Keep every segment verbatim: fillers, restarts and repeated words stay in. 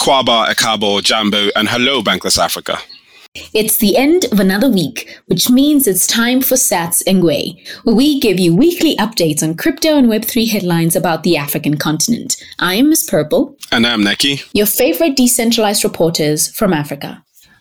Kwaba, Akabo, Jambo, and hello, Bankless Africa. It's the end of another week, which means it's time for Sats Ngwe, where we give you weekly updates on crypto and Web three headlines about the African continent. I am Miss Purple. And I'm Neki. Your favorite decentralized reporters from Africa.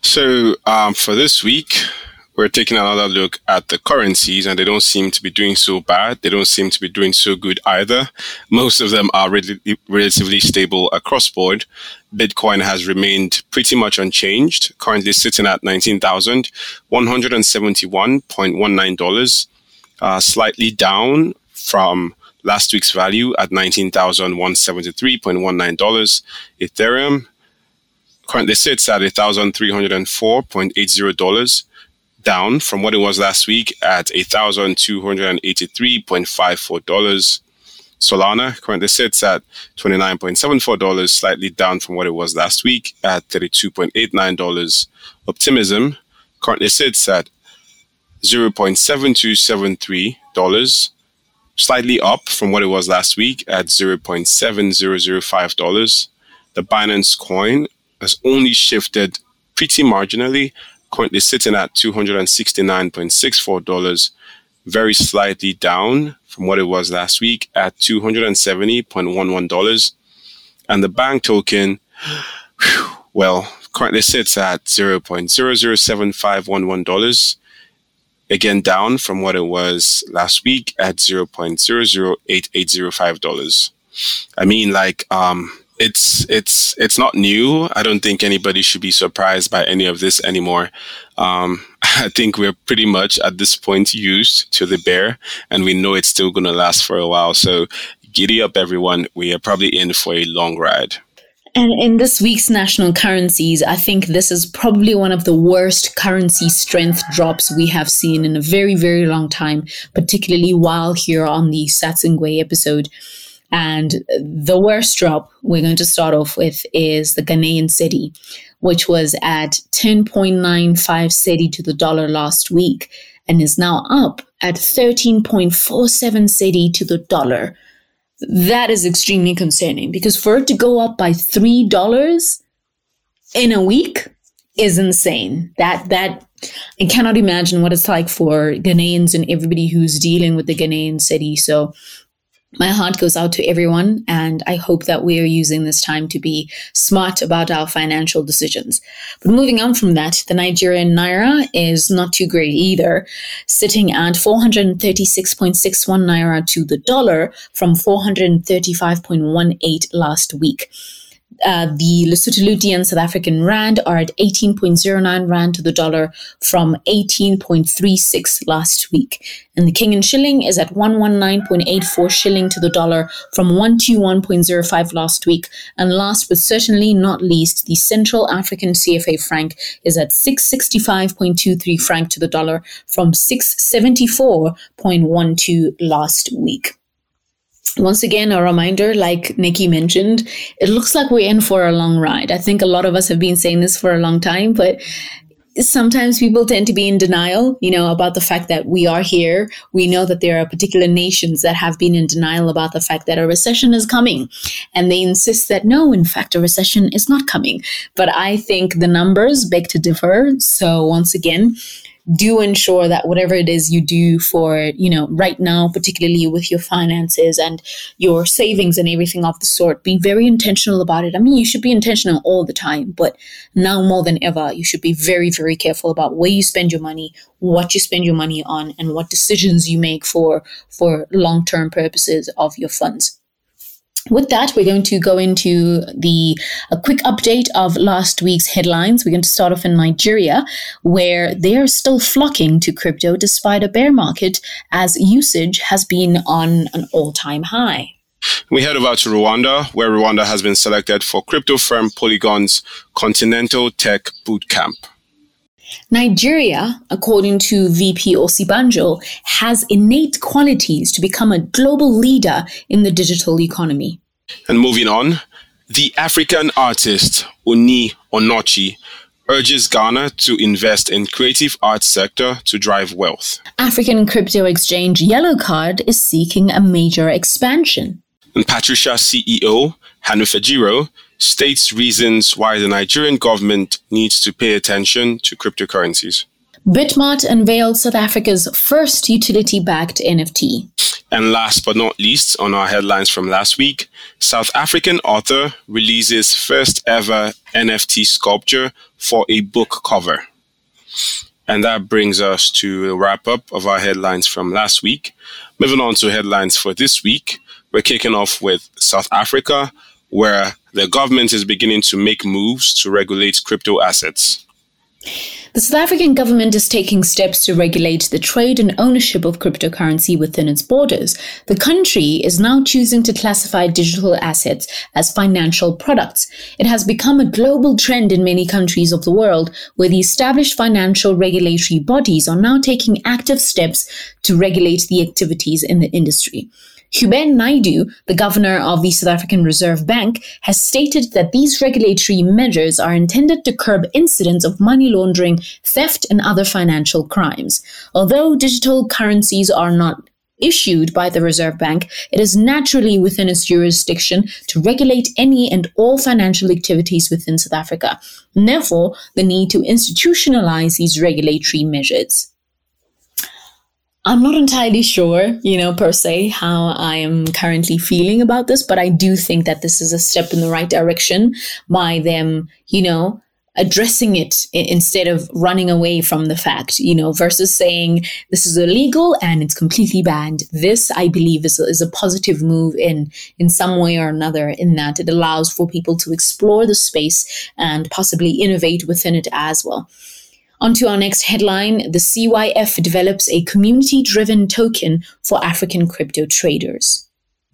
So um, for this week, we're taking another look at the currencies, and they don't seem to be doing so bad. They don't seem to be doing so good either. Most of them are re- relatively stable across board. Bitcoin has remained pretty much unchanged, currently sitting at nineteen thousand one hundred seventy-one point one nine dollars, uh, slightly down from last week's value at nineteen thousand one hundred seventy-three point one nine dollars. Ethereum currently sits at one thousand three hundred four point eight zero dollars, down from what it was last week at one thousand two hundred eighty-three point five four dollars. Solana currently sits at twenty-nine point seven four dollars, slightly down from what it was last week at thirty-two point eight nine dollars. Optimism currently sits at zero point seven two seven three dollars, slightly up from what it was last week at zero point seven zero zero five dollars. The Binance coin has only shifted pretty marginally, currently sitting at two hundred sixty-nine point six four dollars, very slightly down from what it was last week at two hundred seventy point one one dollars. And the Bank token, whew, well, currently sits at zero point zero zero seven five one one dollars, again down from what it was last week at zero point zero zero eight eight zero five dollars. I mean, like, um, It's it's it's not new. I don't think anybody should be surprised by any of this anymore. Um, I think we're pretty much at this point used to the bear, and we know it's still going to last for a while. So giddy up, everyone. We are probably in for a long ride. And in this week's national currencies, I think this is probably one of the worst currency strength drops we have seen in a very, very long time, particularly while here on the Sats Ngwe episode. And the worst drop we're going to start off with is the Ghanaian cedi, which was at ten point nine five cedi to the dollar last week and is now up at thirteen point four seven cedi to the dollar. That is extremely concerning, because for it to go up by three dollars in a week is insane. That, that, I cannot imagine what it's like for Ghanaians and everybody who's dealing with the Ghanaian cedi. So my heart goes out to everyone, and I hope that we are using this time to be smart about our financial decisions. But moving on from that, the Nigerian Naira is not too great either, sitting at four hundred thirty-six point six one Naira to the dollar from four hundred thirty-five point one eight last week. Uh, the Lesotho Luti and South African Rand are at eighteen point zero nine Rand to the dollar from eighteen point three six last week. And the Kenyan Shilling is at one hundred nineteen point eight four Shilling to the dollar from one hundred twenty-one point zero five last week. And last but certainly not least, the Central African C F A Franc is at six hundred sixty-five point two three Franc to the dollar from six hundred seventy-four point one two last week. Once again, a reminder, like Neki mentioned, it looks like we're in for a long ride. I think a lot of us have been saying this for a long time, but sometimes people tend to be in denial, you know, about the fact that we are here. We know that there are particular nations that have been in denial about the fact that a recession is coming. And they insist that, no, in fact, a recession is not coming. But I think the numbers beg to differ. So once again, do ensure that whatever it is you do for, you know, right now, particularly with your finances and your savings and everything of the sort, be very intentional about it. I mean, you should be intentional all the time, but now more than ever, you should be very, very careful about where you spend your money, what you spend your money on, and what decisions you make for, for long-term purposes of your funds. With that, we're going to go into the a quick update of last week's headlines. We're going to start off in Nigeria, where they are still flocking to crypto despite a bear market, as usage has been on an all-time high. We head over to Rwanda, where Rwanda has been selected for crypto firm Polygon's Continental Tech Bootcamp. Nigeria, according to V P Osibanjo, has innate qualities to become a global leader in the digital economy. And moving on, the African artist Oni Onochi urges Ghana to invest in creative arts sector to drive wealth. African crypto exchange Yellow Card is seeking a major expansion. And Patricia C E O, Hanu Fejiro, states reasons why the Nigerian government needs to pay attention to cryptocurrencies. Bitmart unveiled South Africa's first utility-backed N F T. And last but not least, on our headlines from last week, South African author releases first ever N F T sculpture for a book cover. And that brings us to a wrap up of our headlines from last week. Moving on to headlines for this week, we're kicking off with South Africa, where the government is beginning to make moves to regulate crypto assets. The South African government is taking steps to regulate the trade and ownership of cryptocurrency within its borders. The country is now choosing to classify digital assets as financial products. It has become a global trend in many countries of the world, where the established financial regulatory bodies are now taking active steps to regulate the activities in the industry. Hubert Naidu, the governor of the South African Reserve Bank, has stated that these regulatory measures are intended to curb incidents of money laundering, theft, and other financial crimes. Although digital currencies are not issued by the Reserve Bank, it is naturally within its jurisdiction to regulate any and all financial activities within South Africa. And therefore, the need to institutionalize these regulatory measures. I'm not entirely sure, you know, per se, how I am currently feeling about this, but I do think that this is a step in the right direction by them, you know, addressing it instead of running away from the fact, you know, versus saying this is illegal and it's completely banned. This, I believe, is a, is a positive move in, in some way or another, in that it allows for people to explore the space and possibly innovate within it as well. On to our next headline. The C Y F develops a community-driven token for African crypto traders.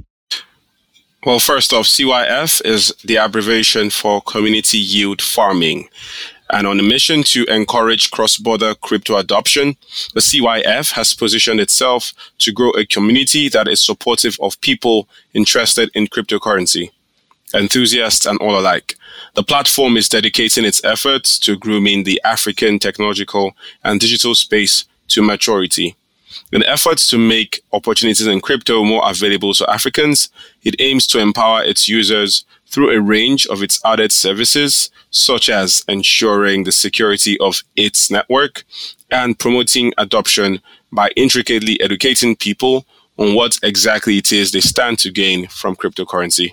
Well, first off, C Y F is the abbreviation for Community Yield Farming. And on a mission to encourage cross-border crypto adoption, the C Y F has positioned itself to grow a community that is supportive of people interested in cryptocurrency, enthusiasts and all alike. The platform is dedicating its efforts to grooming the African technological and digital space to maturity. In efforts to make opportunities in crypto more available to Africans, it aims to empower its users through a range of its added services, such as ensuring the security of its network and promoting adoption by intricately educating people on what exactly it is they stand to gain from cryptocurrency.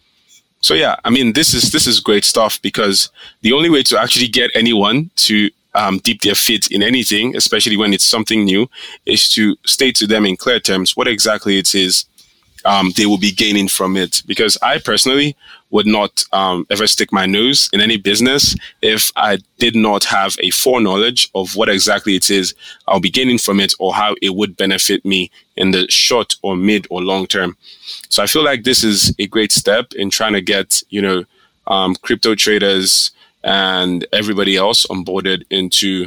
So yeah, I mean, this is this is great stuff, because the only way to actually get anyone to um, dip their feet in anything, especially when it's something new, is to state to them in clear terms what exactly it is um, they will be gaining from it. Because I personally would not um, ever stick my nose in any business if I did not have a foreknowledge of what exactly it is I'll be gaining from it, or how it would benefit me in the short or mid or long term. So I feel like this is a great step in trying to get, you know, um, crypto traders and everybody else onboarded into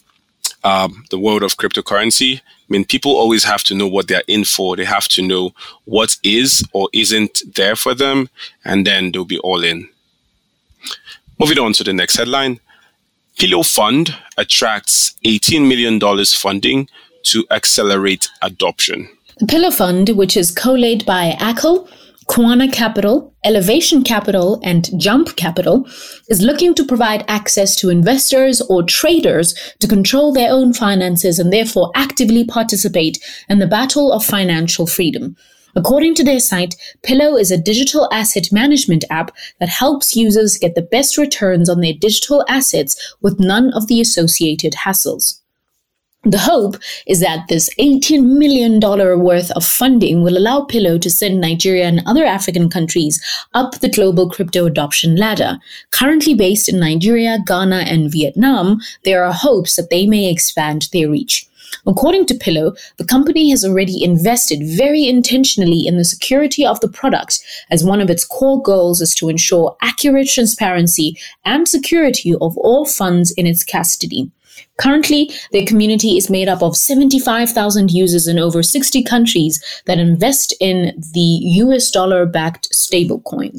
um, the world of cryptocurrency. I mean, people always have to know what they're in for. They have to know what is or isn't there for them, and then they'll be all in. Moving on to the next headline. Pillow Fund attracts eighteen million dollars funding to accelerate adoption. The Pillow Fund, which is co-led by A C L, Kwana Capital, Elevation Capital, and Jump Capital, is looking to provide access to investors or traders to control their own finances and therefore actively participate in the battle of financial freedom. According to their site, Pillow is a digital asset management app that helps users get the best returns on their digital assets with none of the associated hassles. The hope is that this eighteen million dollars worth of funding will allow Pillow to send Nigeria and other African countries up the global crypto adoption ladder. Currently based in Nigeria, Ghana, and Vietnam, there are hopes that they may expand their reach. According to Pillow, the company has already invested very intentionally in the security of the product, as one of its core goals is to ensure accurate transparency and security of all funds in its custody. Currently, their community is made up of seventy-five thousand users in over sixty countries that invest in the U S dollar-backed stablecoins.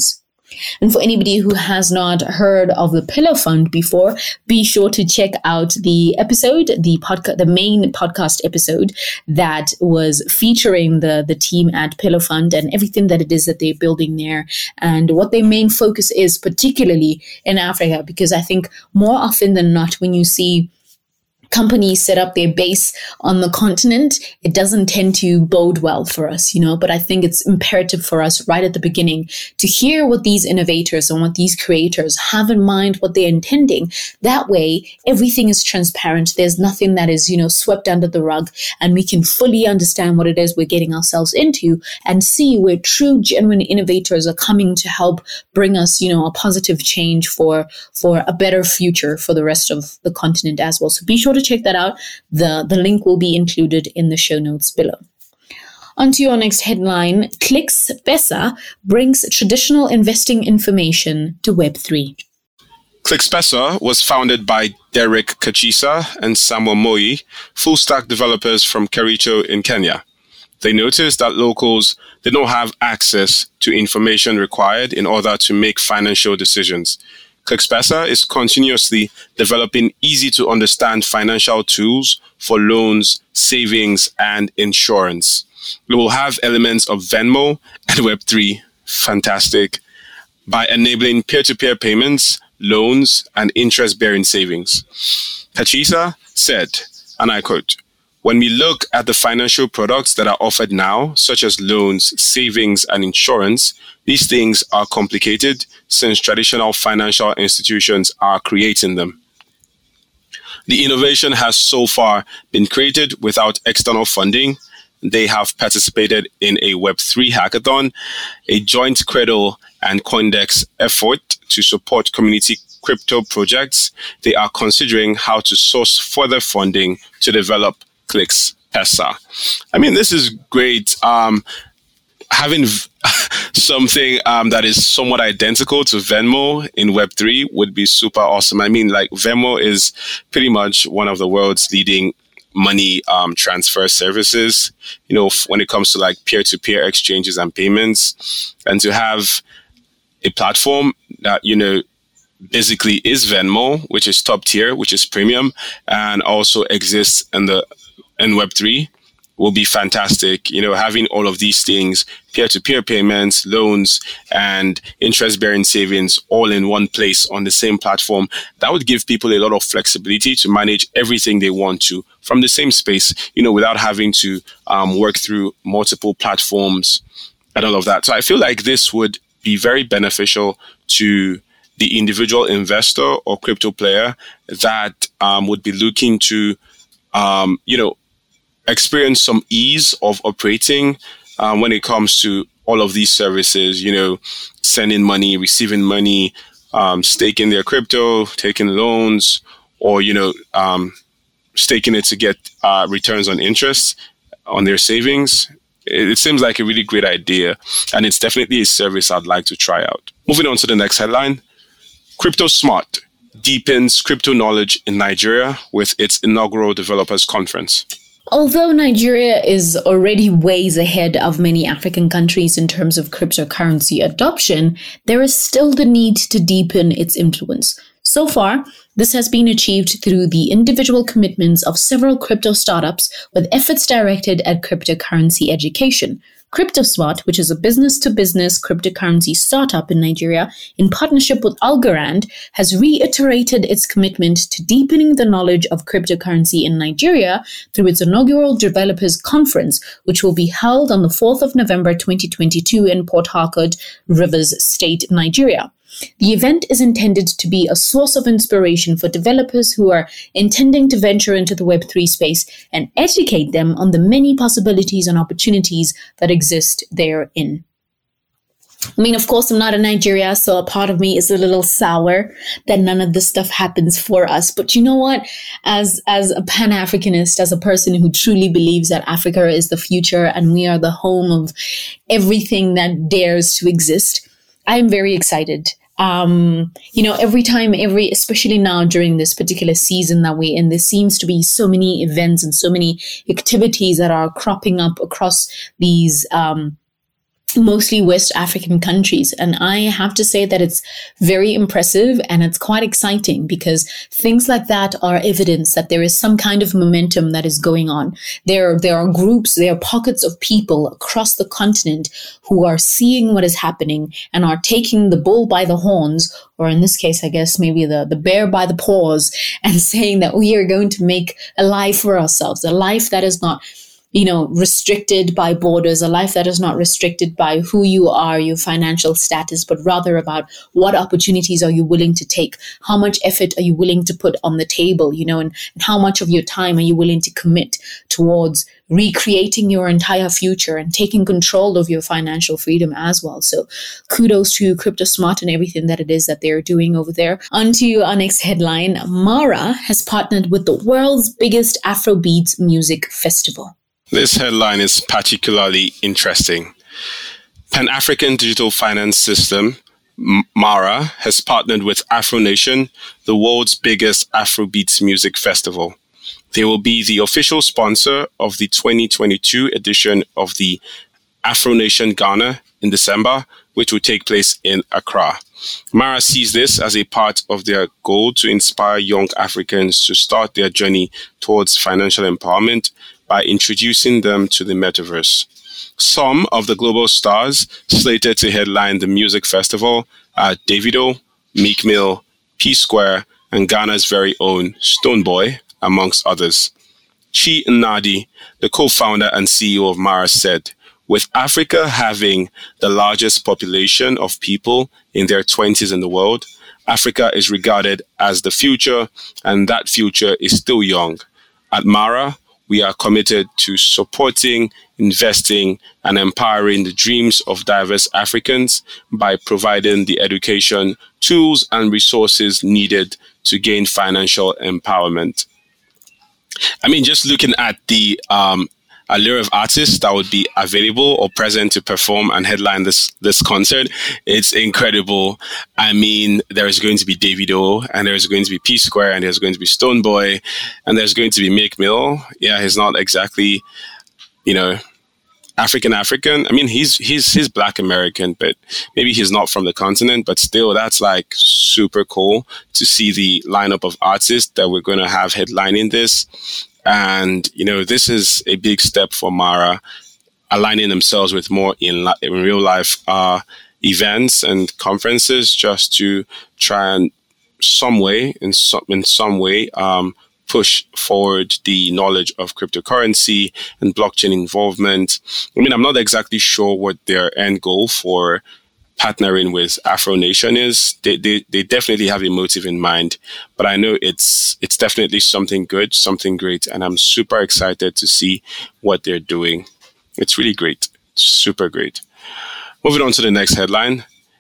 And for anybody who has not heard of the Pillar Fund before, be sure to check out the episode, the podcast, the main podcast episode that was featuring the, the team at Pillar Fund and everything that it is that they're building there and what their main focus is, particularly in Africa, because I think more often than not, when you see companies set up their base on the continent, it doesn't tend to bode well for us, you know, but I think it's imperative for us right at the beginning to hear what these innovators and what these creators have in mind, what they're intending. That way, everything is transparent. There's nothing that is, you know, swept under the rug, and we can fully understand what it is we're getting ourselves into and see where true, genuine innovators are coming to help bring us, you know, a positive change for, for a better future for the rest of the continent as well. So be sure to check that out. The, the link will be included in the show notes below. On to your next headline. Clicks Pesa brings traditional investing information to Web three. Clicks Pesa was founded by Derek Kachisa and Samuel Moi, full-stack developers from Kericho in Kenya. They noticed that locals did not have access to information required in order to make financial decisions. Clicks Pesa is continuously developing easy-to-understand financial tools for loans, savings, and insurance. It will have elements of Venmo and Web three. Fantastic. By enabling peer-to-peer payments, loans, and interest-bearing savings. Kachisa said, and I quote, "When we look at the financial products that are offered now, such as loans, savings, and insurance, these things are complicated since traditional financial institutions are creating them. The innovation has so far been created without external funding. They have participated in a Web three hackathon, a joint Credle and Coindex effort to support community crypto projects. They are considering how to source further funding to develop Clicks Pesa." I mean, this is great. Um, having v- something um, that is somewhat identical to Venmo in Web three would be super awesome. I mean, like Venmo is pretty much one of the world's leading money um, transfer services, you know, f- when it comes to like peer-to-peer exchanges and payments. And to have a platform that, you know, basically is Venmo, which is top tier, which is premium, and also exists in the in Web three will be fantastic. You know, having all of these things, peer-to-peer payments, loans, and interest-bearing savings all in one place on the same platform, that would give people a lot of flexibility to manage everything they want to from the same space, you know, without having to um, work through multiple platforms and all of that. So I feel like this would be very beneficial to the individual investor or crypto player that um, would be looking to, um, you know, experience some ease of operating um, when it comes to all of these services, you know, sending money, receiving money, um, staking their crypto, taking loans, or, you know, um, staking it to get uh, returns on interest on their savings. It, it seems like a really great idea, and it's definitely a service I'd like to try out. Moving on to the next headline. CryptoSmart deepens crypto knowledge in Nigeria with its inaugural developers conference. Although Nigeria is already ways ahead of many African countries in terms of cryptocurrency adoption, there is still the need to deepen its influence. So far, this has been achieved through the individual commitments of several crypto startups with efforts directed at cryptocurrency education. CryptoSmart, which is a business-to-business cryptocurrency startup in Nigeria, in partnership with Algorand, has reiterated its commitment to deepening the knowledge of cryptocurrency in Nigeria through its inaugural Developers Conference, which will be held on the fourth of November twenty twenty-two in Port Harcourt, Rivers State, Nigeria. The event is intended to be a source of inspiration for developers who are intending to venture into the Web three space and educate them on the many possibilities and opportunities that exist therein. I mean, of course, I'm not in Nigeria, so a part of me is a little sour that none of this stuff happens for us. But you know what? As as a Pan-Africanist, as a person who truly believes that Africa is the future and we are the home of everything that dares to exist, I am very excited. Um, you know, every time, every, especially now during this particular season that we're in, there seems to be so many events and so many activities that are cropping up across these, um, mostly West African countries. And I have to say that it's very impressive and it's quite exciting because things like that are evidence that there is some kind of momentum that is going on. There, there are groups, there are pockets of people across the continent who are seeing what is happening and are taking the bull by the horns, or in this case, I guess maybe the, the bear by the paws, and saying that we are going to make a life for ourselves, a life that is not, you know, restricted by borders, a life that is not restricted by who you are, your financial status, but rather about what opportunities are you willing to take? How much effort are you willing to put on the table, you know, and, and how much of your time are you willing to commit towards recreating your entire future and taking control of your financial freedom as well. So kudos to CryptoSmart and everything that it is that they're doing over there. On to our next headline. Mara has partnered with the world's biggest Afrobeats music festival. This headline is particularly interesting. Pan-African Digital Finance System, MARA, has partnered with AfroNation, the world's biggest Afrobeats music festival. They will be the official sponsor of the twenty twenty-two edition of the AfroNation Ghana in December, which will take place in Accra. MARA sees this as a part of their goal to inspire young Africans to start their journey towards financial empowerment by introducing them to the metaverse. Some of the global stars slated to headline the music festival are Davido, Meek Mill, P Square, and Ghana's very own Stonebwoy, amongst others. Chi Nnadi, the co-founder and C E O of MARA, said, "With Africa having the largest population of people in their twenties in the world, Africa is regarded as the future, and that future is still young. At MARA, we are committed to supporting, investing, and empowering the dreams of diverse Africans by providing the education, tools, and resources needed to gain financial empowerment." I mean, just looking at the um, allure of artists that would be available or present to perform and headline this this concert, it's incredible. I mean, there is going to be Davido, and there's going to be P Square, and there's going to be Stonebwoy, and there's going to be Meek Mill. Yeah, he's not exactly, you know, African African. I mean, he's he's he's Black American, but maybe he's not from the continent. But still, that's like super cool to see the lineup of artists that we're going to have headlining this. And, you know, this is a big step for MARA, aligning themselves with more in, li- in real life uh, events and conferences, just to try and some way, in some, in some way, um, push forward the knowledge of cryptocurrency and blockchain involvement. I mean, I'm not exactly sure what their end goal for partnering with AfroNation is. They, they they definitely have a motive in mind, but I know it's it's definitely something good, something great, and I'm super excited to see what they're doing. It's really great, super great. Moving on to the next headline.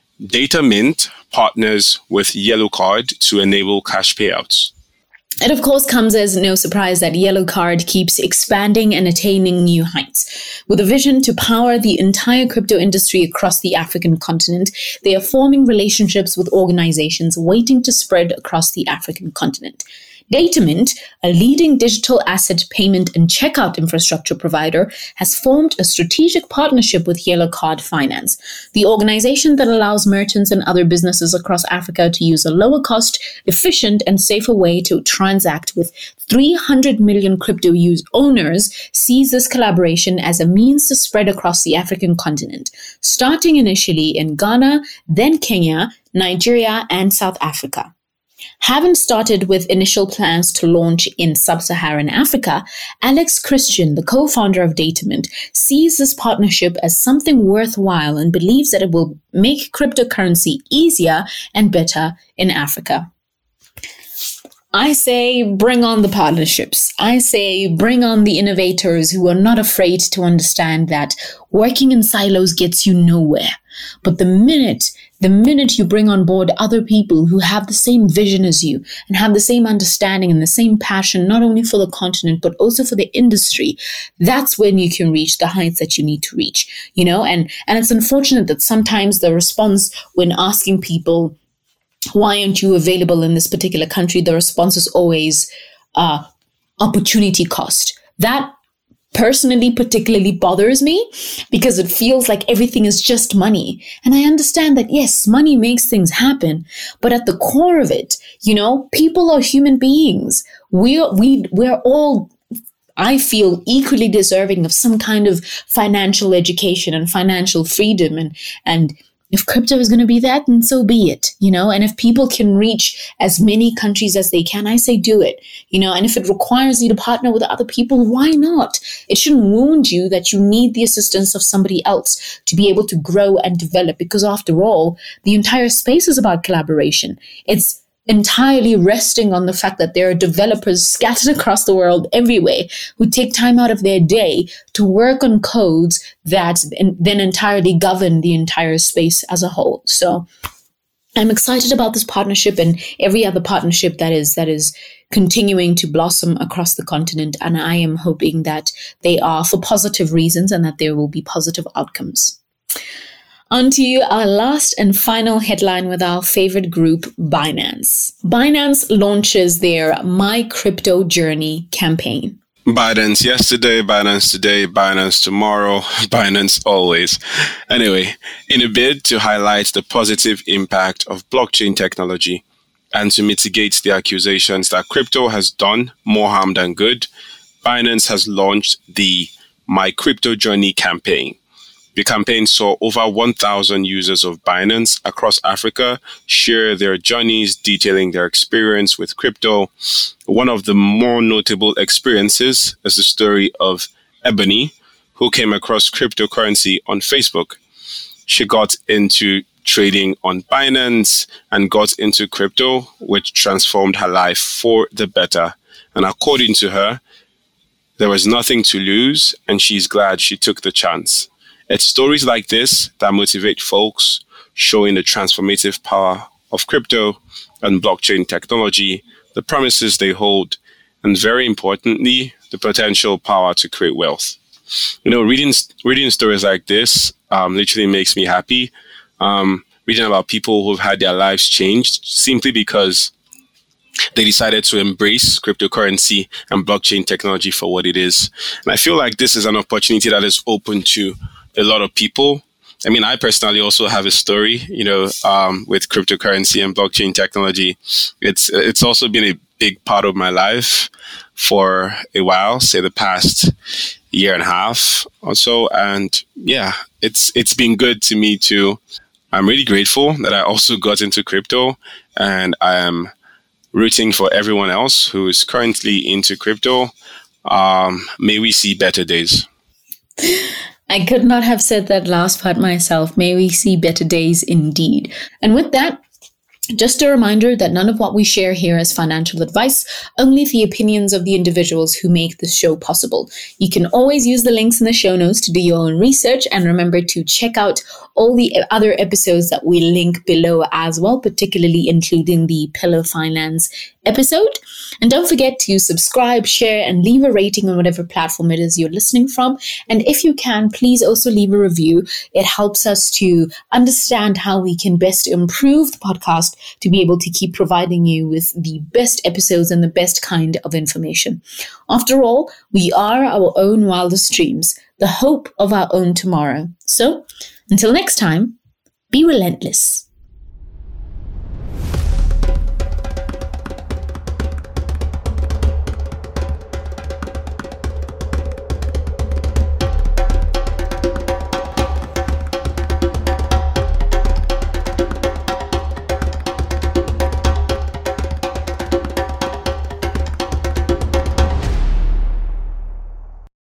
DataMint partners with Yellow Card to enable cash payouts. It, of course, comes as no surprise that Yellow Card keeps expanding and attaining new heights. With a vision to power the entire crypto industry across the African continent, they are forming relationships with organizations waiting to spread across the African continent. DataMint, a leading digital asset payment and checkout infrastructure provider, has formed a strategic partnership with Yellow Card Finance, the organization that allows merchants and other businesses across Africa to use a lower cost, efficient, and safer way to transact with three hundred million crypto use owners. Sees this collaboration as a means to spread across the African continent, starting initially in Ghana, then Kenya, Nigeria, and South Africa. Having started with initial plans to launch in sub-Saharan Africa, Alex Christian, the co-founder of DataMint, sees this partnership as something worthwhile and believes that it will make cryptocurrency easier and better in Africa. I say bring on the partnerships. I say bring on the innovators who are not afraid to understand that working in silos gets you nowhere. But the minute, the minute you bring on board other people who have the same vision as you and have the same understanding and the same passion, not only for the continent, but also for the industry, that's when you can reach the heights that you need to reach, you know? And, and it's unfortunate that sometimes the response when asking people, why aren't you available in this particular country? The response is always uh, opportunity cost. That personally particularly bothers me because it feels like everything is just money. And I understand that, yes, money makes things happen, but at the core of it, you know, people are human beings. We are, we, we're all, I feel, equally deserving of some kind of financial education and financial freedom. And, and if crypto is going to be that, then so be it, you know, and if people can reach as many countries as they can, I say do it, you know, and if it requires you to partner with other people, why not? It shouldn't wound you that you need the assistance of somebody else to be able to grow and develop, because after all, the entire space is about collaboration. It's entirely resting on the fact that there are developers scattered across the world everywhere who take time out of their day to work on codes that then entirely govern the entire space as a whole. So I'm excited about this partnership and every other partnership that is that is continuing to blossom across the continent. And I am hoping that they are for positive reasons and that there will be positive outcomes. On to our last and final headline with our favorite group, Binance. Binance launches their My Crypto Journey campaign. Binance yesterday, Binance today, Binance tomorrow, Binance always. Anyway, in a bid to highlight the positive impact of blockchain technology and to mitigate the accusations that crypto has done more harm than good, Binance has launched the My Crypto Journey campaign. The campaign saw over one thousand users of Binance across Africa share their journeys detailing their experience with crypto. One of the more notable experiences is the story of Ebony, who came across cryptocurrency on Facebook. She got into trading on Binance and got into crypto, which transformed her life for the better. And according to her, there was nothing to lose, and she's glad she took the chance. It's stories like this that motivate folks, showing the transformative power of crypto and blockchain technology, the promises they hold, and very importantly, the potential power to create wealth. You know, reading reading stories like this um, literally makes me happy. Um, reading about people who've had their lives changed simply because they decided to embrace cryptocurrency and blockchain technology for what it is. And I feel like this is an opportunity that is open to a lot of people. I mean, I personally also have a story, you know, um, with cryptocurrency and blockchain technology. It's it's also been a big part of my life for a while, say the past year and a half or so. And yeah, it's it's been good to me too. I'm really grateful that I also got into crypto, and I am rooting for everyone else who is currently into crypto. Um, may we see better days. I could not have said that last part myself. May we see better days indeed. And with that, just a reminder that none of what we share here is financial advice, only the opinions of the individuals who make this show possible. You can always use the links in the show notes to do your own research, and remember to check out all the other episodes that we link below as well, particularly including the Pillow Finance episode. And don't forget to subscribe, share, and leave a rating on whatever platform it is you're listening from. And if you can, please also leave a review. It helps us to understand how we can best improve the podcast to be able to keep providing you with the best episodes and the best kind of information. After all, we are our own wildest dreams, the hope of our own tomorrow. So, until next time, be relentless.